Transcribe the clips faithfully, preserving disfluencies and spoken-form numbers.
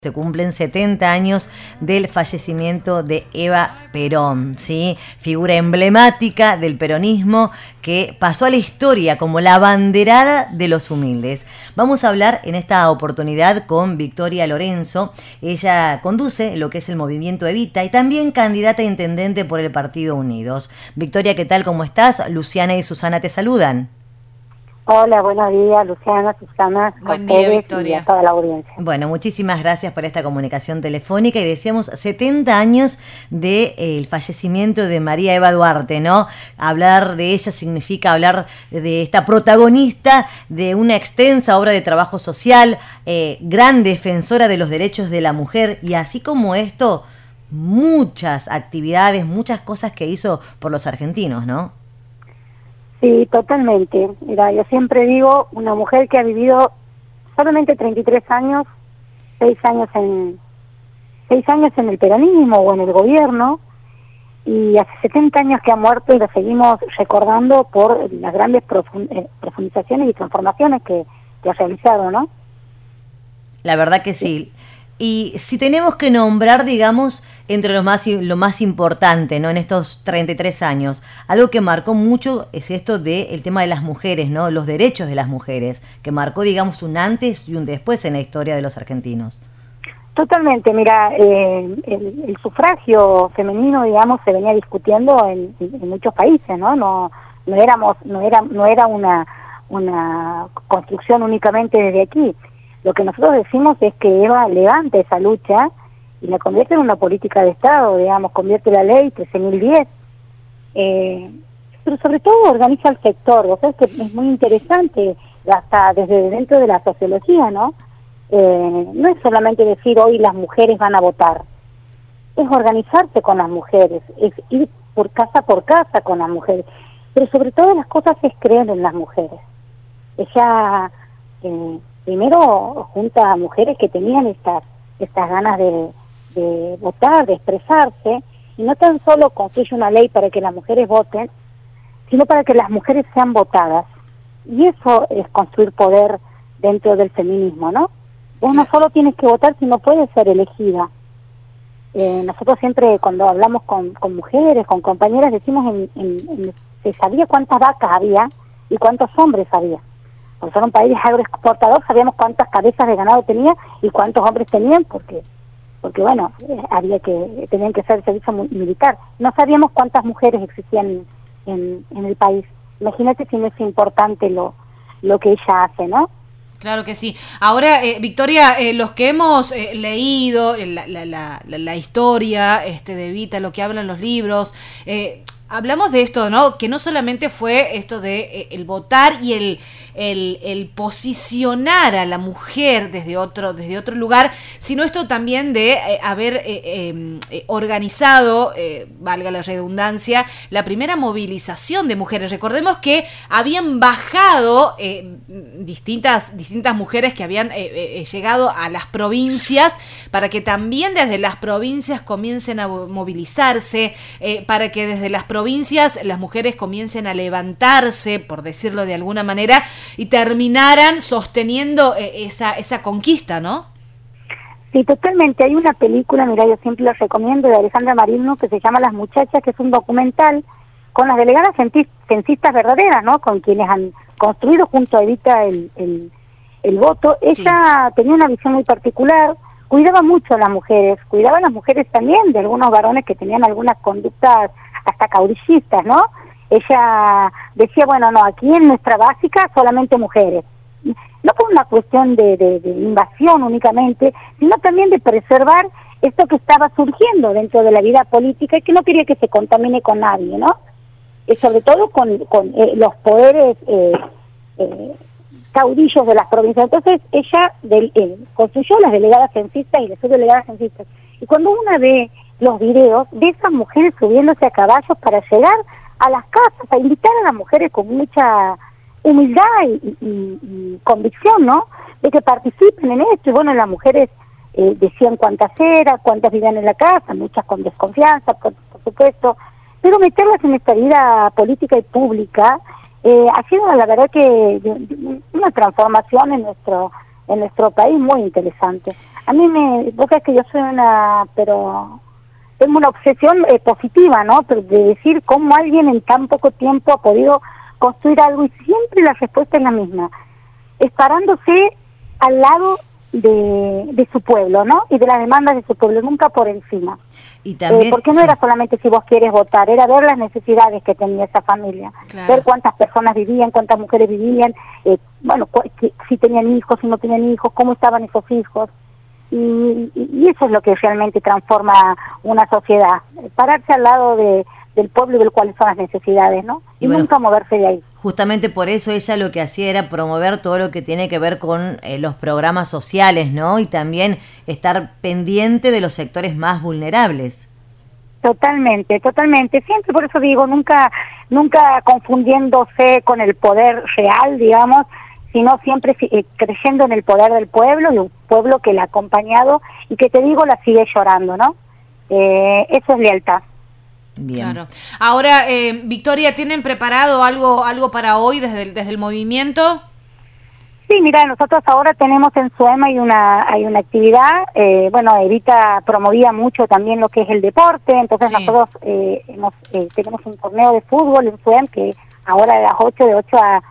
Se cumplen setenta años del fallecimiento de Eva Perón, ¿sí? Figura emblemática del peronismo que pasó a la historia como la abanderada de los humildes. Vamos a hablar en esta oportunidad con Victoria Lorenzo. Ella conduce lo que es el movimiento Evita y también candidata a intendente por el Partido Unidos. Victoria, ¿qué tal? ¿Cómo estás? Luciana y Susana te saludan. Hola, buenos días, Luciana, Susana, buen día, Victoria. Y a toda la audiencia. Bueno, muchísimas gracias por esta comunicación telefónica y decíamos setenta años del de, eh, fallecimiento de María Eva Duarte, ¿no? Hablar de ella significa hablar de esta protagonista de una extensa obra de trabajo social, eh, gran defensora de los derechos de la mujer y así como esto, muchas actividades, muchas cosas que hizo por los argentinos, ¿no? Sí, totalmente. Mira, yo siempre digo, una mujer que ha vivido solamente treinta y tres años, seis años en seis años en el peronismo o en el gobierno, y hace setenta años que ha muerto y lo seguimos recordando por las grandes profundizaciones y transformaciones que, que ha realizado, ¿no? La verdad que sí. Y si tenemos que nombrar, digamos, entre lo más, lo más importante, ¿no? En estos treinta y tres años, algo que marcó mucho es esto del tema de las mujeres, ¿no? Los derechos de las mujeres, que marcó, digamos, un antes y un después en la historia de los argentinos. Totalmente, mira, eh, el, el sufragio femenino, digamos, se venía discutiendo en, en muchos países, ¿no? No, no éramos, no era, no era una, una construcción únicamente desde aquí. Lo que nosotros decimos es que Eva levanta esa lucha y la convierte en una política de Estado, digamos, convierte la ley trece mil diez, eh, pero sobre todo organiza el sector. O sea, es que es muy interesante, hasta desde dentro de la sociología, ¿no? Eh, no es solamente decir hoy las mujeres van a votar, es organizarse con las mujeres, es ir por casa por casa con las mujeres, pero sobre todo las cosas es creer en las mujeres. Ella... Eh, primero junta a mujeres que tenían estas estas ganas de, de votar, de expresarse, y no tan solo construye una ley para que las mujeres voten, sino para que las mujeres sean votadas. Y eso es construir poder dentro del feminismo, ¿no? Vos no solo tienes que votar, sino puedes ser elegida. Eh, nosotros siempre cuando hablamos con, con mujeres, con compañeras, decimos en, en, en, se sabía cuántas vacas había y cuántos hombres había. Por ser un país agroexportador, sabíamos cuántas cabezas de ganado tenía y cuántos hombres tenían, porque, porque bueno, eh, había que tenían que hacer el servicio militar. No sabíamos cuántas mujeres existían en, en el país. Imagínate si no es importante lo, lo que ella hace, ¿no? Claro que sí. Ahora, eh, Victoria, eh, los que hemos eh, leído la, la, la, la, la historia este, de Evita, lo que hablan los libros, eh, hablamos de esto, ¿no? Que no solamente fue esto de eh, el votar y el, el, el posicionar a la mujer desde otro, desde otro lugar, sino esto también de eh, haber eh, eh, eh, organizado, eh, valga la redundancia, la primera movilización de mujeres. Recordemos que habían bajado eh, distintas, distintas mujeres que habían eh, eh, llegado a las provincias para que también desde las provincias comiencen a movilizarse, eh, para que desde las provincias provincias las mujeres comiencen a levantarse, por decirlo de alguna manera, y terminaran sosteniendo eh, esa esa conquista, ¿no? Sí, totalmente. Hay una película, mira, yo siempre la recomiendo, de Alejandra Marino, que se llama Las Muchachas, que es un documental con las delegadas censistas verdaderas, ¿no? Con quienes han construido junto a Evita el, el, el voto. Ella sí tenía una visión muy particular, cuidaba mucho a las mujeres, cuidaba a las mujeres también de algunos varones que tenían algunas conductas hasta caudillistas, ¿no? Ella decía, bueno, no, aquí en nuestra básica solamente mujeres. No por una cuestión de, de, de invasión únicamente, sino también de preservar esto que estaba surgiendo dentro de la vida política y que no quería que se contamine con nadie, ¿no? Y sobre todo con, con eh, los poderes eh, eh, caudillos de las provincias. Entonces ella de, eh, construyó las delegadas censistas y las subdelegadas censistas. Y cuando uno ve los videos de esas mujeres subiéndose a caballos para llegar a las casas, a invitar a las mujeres con mucha humildad y, y, y convicción, ¿no? De que participen en esto. Y bueno, las mujeres eh, decían cuántas eran, cuántas vivían en la casa, muchas con desconfianza, por, por supuesto, pero meterlas en esta vida política y pública eh, ha sido la verdad que una transformación en nuestro en nuestro país muy interesante. A mí me, vos sabés que yo soy una, pero tengo una obsesión eh, positiva, ¿no? Pero de decir cómo alguien en tan poco tiempo ha podido construir algo y siempre la respuesta es la misma, es parándose al lado de, de su pueblo, ¿no? Y de las demandas de su pueblo, nunca por encima. Y también, eh, porque no sí. era solamente si vos quieres votar, era ver las necesidades que tenía esa familia, Claro. ver cuántas personas vivían, cuántas mujeres vivían, eh, bueno, cu que, si tenían hijos, si no tenían hijos, cómo estaban esos hijos. Y, y, y eso es lo que realmente transforma una sociedad, pararse al lado de, del pueblo y ver cuáles son las necesidades, ¿no? Y, y bueno, nunca moverse de ahí. Justamente por eso ella lo que hacía era promover todo lo que tiene que ver con eh, los programas sociales, ¿no? Y también estar pendiente de los sectores más vulnerables. Totalmente, totalmente. Siempre, por eso digo, nunca, nunca confundiéndose con el poder real, digamos, sino siempre eh, creyendo en el poder del pueblo y un pueblo que la ha acompañado y que, te digo, la sigue llorando, ¿no? Eh, eso es lealtad. Bien. Claro. Ahora, eh, Victoria, ¿tienen preparado algo algo para hoy desde el, desde el movimiento? Sí, mira, nosotros ahora tenemos en SUEM hay una hay una actividad, eh, bueno, Evita promovía mucho también lo que es el deporte, entonces Sí. nosotros eh, nos, eh, tenemos un torneo de fútbol en SUEM que ahora de las ocho, de ocho a,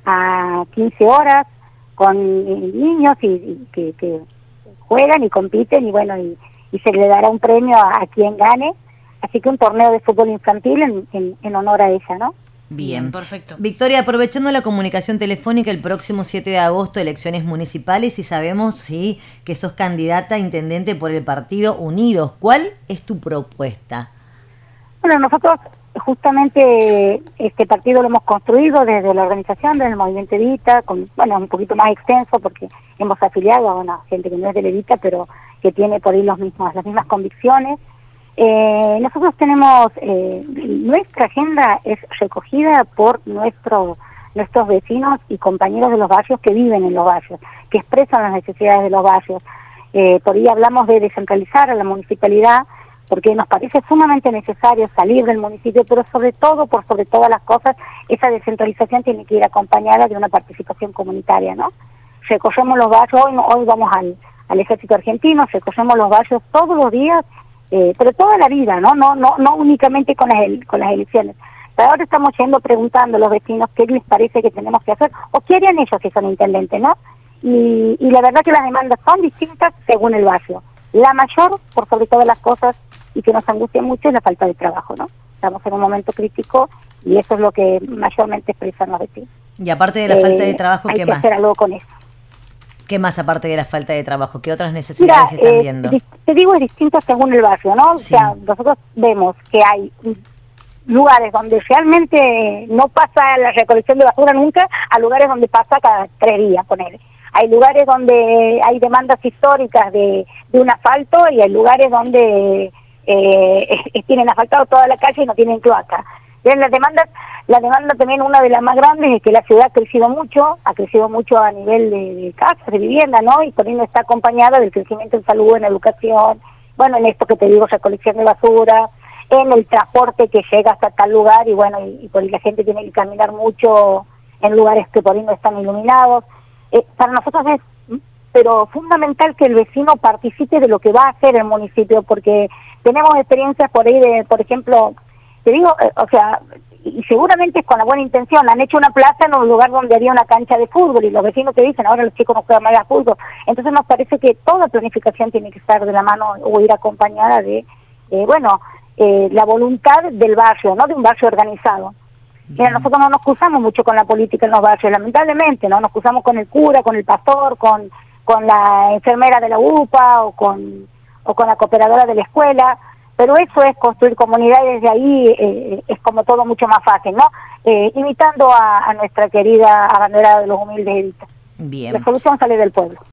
a quince horas, con niños y, y que, que juegan y compiten y bueno, y, y se le dará un premio a, a quien gane, así que un torneo de fútbol infantil en, en, en honor a ella, ¿no? Bien. Bien, perfecto. Victoria, aprovechando la comunicación telefónica, el próximo siete de agosto, elecciones municipales, y sabemos sí que sos candidata a intendente por el partido Unidos. ¿Cuál es tu propuesta? Bueno, nosotros justamente este partido lo hemos construido desde la organización, desde el Movimiento Evita, con, bueno, un poquito más extenso porque hemos afiliado a una gente que no es de Evita, pero que tiene por ahí los mismos, las mismas convicciones. Eh, nosotros tenemos, eh, nuestra agenda es recogida por nuestro, nuestros vecinos y compañeros de los barrios que viven en los barrios, que expresan las necesidades de los barrios. Eh, por ahí hablamos de descentralizar a la municipalidad, porque nos parece sumamente necesario salir del municipio, pero sobre todo, por sobre todas las cosas, esa descentralización tiene que ir acompañada de una participación comunitaria, ¿no? Recorremos los barrios, hoy, hoy vamos al, al ejército argentino, recorremos los barrios todos los días, Eh, pero toda la vida, ¿no? No no no únicamente con las con las elecciones. Pero ahora estamos yendo preguntando a los vecinos qué les parece que tenemos que hacer o qué harían ellos si son intendentes, ¿no? Y, y la verdad que las demandas son distintas según el barrio. La mayor, por sobre todas las cosas, y que nos angustia mucho, es la falta de trabajo, ¿no? Estamos en un momento crítico y eso es lo que mayormente expresan los vecinos. Y aparte de la eh, falta de trabajo, ¿qué hay más? Hay que hacer algo con eso. ¿Qué más aparte de la falta de trabajo? ¿Qué otras necesidades Mira, están eh, viendo? Te digo, es distinto según el barrio, ¿no? Sí. O sea, nosotros vemos que hay lugares donde realmente no pasa la recolección de basura nunca, a lugares donde pasa cada tres días, ponele. Hay lugares donde hay demandas históricas de, de un asfalto y hay lugares donde eh, tienen asfaltado toda la calle y no tienen cloaca. Bien, las demandas, la demanda también, una de las más grandes, es que la ciudad ha crecido mucho, ha crecido mucho a nivel de, de casas, de vivienda, ¿no? Y por ahí no está acompañada del crecimiento en salud, en educación, bueno, en esto que te digo, recolección de basura, en el transporte que llega hasta tal lugar y bueno, y, y por ahí la gente tiene que caminar mucho en lugares que por ahí no están iluminados. Eh, para nosotros es, pero fundamental que el vecino participe de lo que va a hacer el municipio, porque tenemos experiencias por ahí de, por ejemplo, te digo, eh, o sea, y seguramente es con la buena intención, han hecho una plaza en un lugar donde había una cancha de fútbol y los vecinos te dicen, ahora los chicos no juegan más a fútbol. Entonces nos parece que toda planificación tiene que estar de la mano o ir acompañada de, eh, bueno, eh, la voluntad del barrio, ¿no? De un barrio organizado. Mira, nosotros no nos cruzamos mucho con la política en los barrios, lamentablemente, ¿no? Nos cruzamos con el cura, con el pastor, con, con la enfermera de la U P A o con, o con la cooperadora de la escuela. Pero eso es construir comunidades, de ahí eh, es como todo mucho más fácil, ¿no? Eh, imitando a, a nuestra querida abanderada de los humildes Evita. Bien. La solución sale del pueblo.